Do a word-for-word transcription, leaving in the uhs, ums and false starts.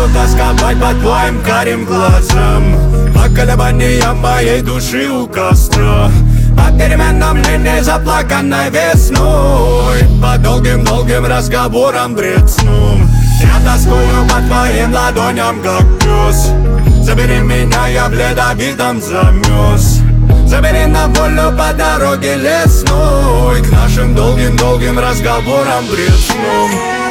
тосковать по твоим карим глазам, по колебаниям моей души у костра, по переменам линии заплаканной весной, по долгим-долгим разговорам бред сном. Я тоскую по твоим ладоням, как пес. Забери меня, я в ледовитом замёрз. Забери на волю по дороге лесной, к нашим долгим-долгим разговорам бред сном.